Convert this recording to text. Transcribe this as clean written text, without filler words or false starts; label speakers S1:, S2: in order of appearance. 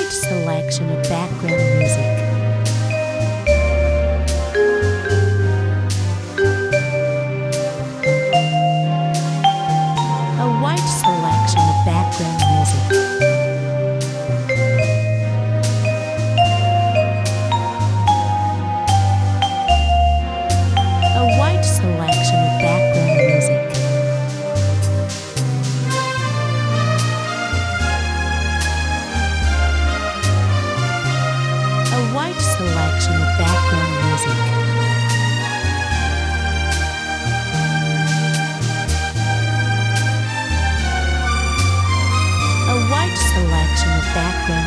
S1: wide selection of background music. A wide selection of background music. A wide selection of background music. A wide selection of background music. A wide selection of background